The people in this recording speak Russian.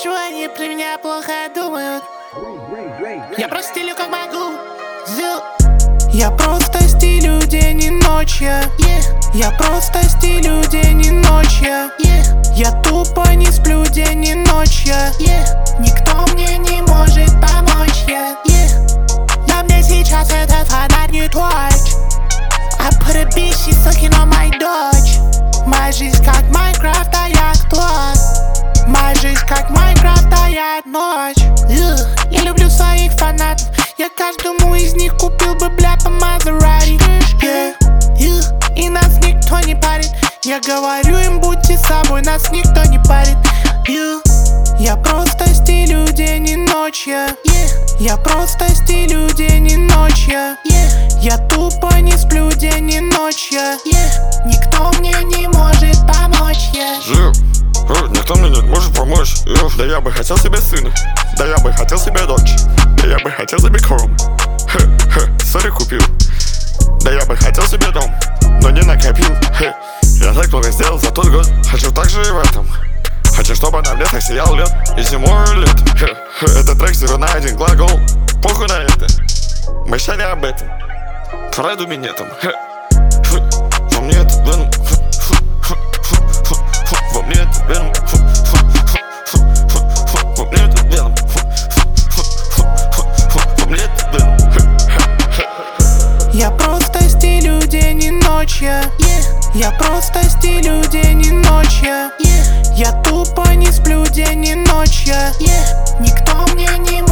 что они про меня плохо думают. Я просто стилю как могу. Я просто стилю день и ночь, Я просто стилю день и ночь, Я тупо не сплю день и ночь, Никто мне не может помочь, Да мне сейчас этот фонарь не точь. I put a bitch, she's sucking on my dodge. Моя жизнь как Майнкрафт, а я кто? Моя жизнь как Майнкрафт, а я ночь. Я люблю своих фанатов. Я каждому из них купил бы, бля, по Мазерати. И нас никто не парит. Я говорю им, будьте собой, нас никто не парит. Я просто стилю день и ночь, Я просто стилю день и ночь, Я тупо не сплю день и ночь, Никто мне не может помочь, Никто мне не может помочь. Да я бы хотел себе сына, да я бы хотел себе дочь, да я бы хотел себе кром. Сори купил. Да я бы хотел себе дом, но не накопил. Я так много сделал за тот год. Хочу так же и в этом. Хочу, чтобы на мне так сиял лед и зимой и летом. Этот трек всего на один глагол. Похуй на это. Мечтали об этом. Пройду минетом. Во мне это веном. Во мне это веном. Во мне это веном. Во мне это веном. Я просто стилю день и ночь, Я просто стилю день и ночь, Я тупо не сплю день и ночь, Никто мне не может